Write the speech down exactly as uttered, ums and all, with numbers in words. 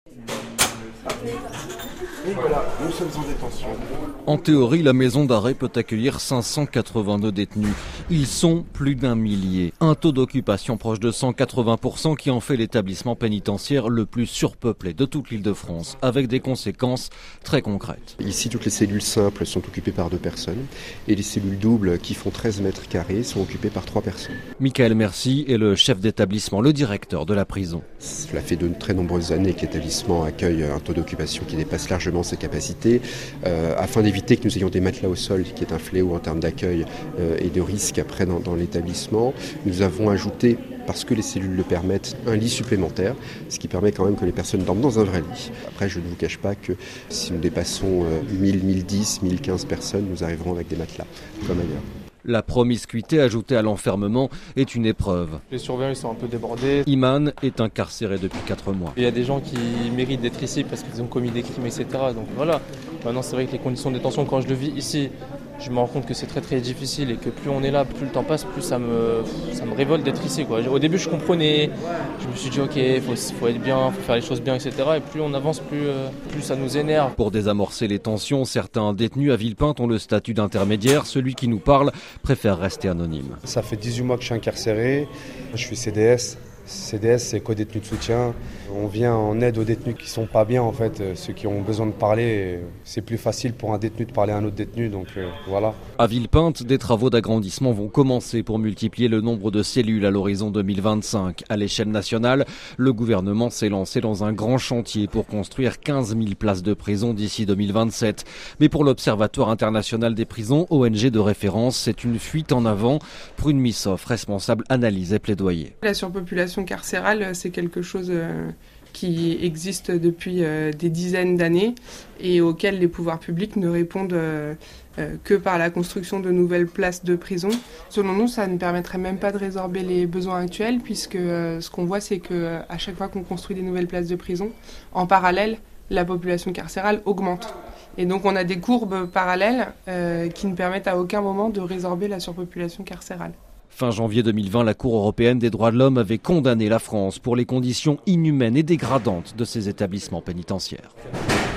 Et voilà, nous sommes en détention. En théorie, la maison d'arrêt peut accueillir cinq cent quatre-vingt-deux détenus. Ils sont plus d'un millier. Un taux d'occupation proche de cent quatre-vingts pour cent qui en fait l'établissement pénitentiaire le plus surpeuplé de toute l'Île-de-France, avec des conséquences très concrètes. Ici, toutes les cellules simples sont occupées par deux personnes et les cellules doubles, qui font treize mètres carrés, sont occupées par trois personnes. Michael Mercy est le chef d'établissement, le directeur de la prison. Cela fait de très nombreuses années que l'établissement accueille un taux d'occupation qui dépasse largement ses capacités, euh, afin d'éviter que nous ayons des matelas au sol, qui est un fléau en termes d'accueil euh, et de risque après dans, dans l'établissement. Nous avons ajouté, parce que les cellules le permettent, un lit supplémentaire, ce qui permet quand même que les personnes dorment dans un vrai lit. Après, je ne vous cache pas que si nous dépassons euh, mille, mille dix, mille quinze personnes, nous arriverons avec des matelas, comme ailleurs. La promiscuité ajoutée à l'enfermement est une épreuve. Les surveillants ils sont un peu débordés. Iman est incarcéré depuis quatre mois. Il y a des gens qui méritent d'être ici parce qu'ils ont commis des crimes, et cetera. Donc voilà, maintenant c'est vrai que les conditions de détention, quand je le vis ici, je me rends compte que c'est très très difficile et que plus on est là, plus le temps passe, plus ça me, ça me révolte d'être ici, quoi. Au début je comprenais, je me suis dit ok, il faut, faut être bien, il faut faire les choses bien, et cetera. Et plus on avance, plus, euh, plus ça nous énerve. Pour désamorcer les tensions, certains détenus à Villepinte ont le statut d'intermédiaire. Celui qui nous parle préfère rester anonyme. Ça fait dix-huit mois que je suis incarcéré, je suis C D S. C D S, c'est co-détenu de soutien. On vient en aide aux détenus qui sont pas bien, en fait, ceux qui ont besoin de parler. C'est plus facile pour un détenu de parler à un autre détenu, donc euh, voilà. À Villepinte, des travaux d'agrandissement vont commencer pour multiplier le nombre de cellules à l'horizon deux mille vingt-cinq. À l'échelle nationale, le gouvernement s'est lancé dans un grand chantier pour construire quinze mille places de prison d'ici deux mille vingt-sept. Mais pour l'Observatoire international des prisons, O N G de référence, c'est une fuite en avant. Prune Missoff, responsable analyse et plaidoyer. La surpopulation carcérale, c'est quelque chose euh, qui existe depuis euh, des dizaines d'années et auquel les pouvoirs publics ne répondent euh, euh, que par la construction de nouvelles places de prison. Selon nous, ça ne permettrait même pas de résorber les besoins actuels, puisque euh, ce qu'on voit, c'est que à chaque fois qu'on construit des nouvelles places de prison, en parallèle, la population carcérale augmente. Et donc on a des courbes parallèles euh, qui ne permettent à aucun moment de résorber la surpopulation carcérale. Fin janvier deux mille vingt, la Cour européenne des droits de l'homme avait condamné la France pour les conditions inhumaines et dégradantes de ses établissements pénitentiaires.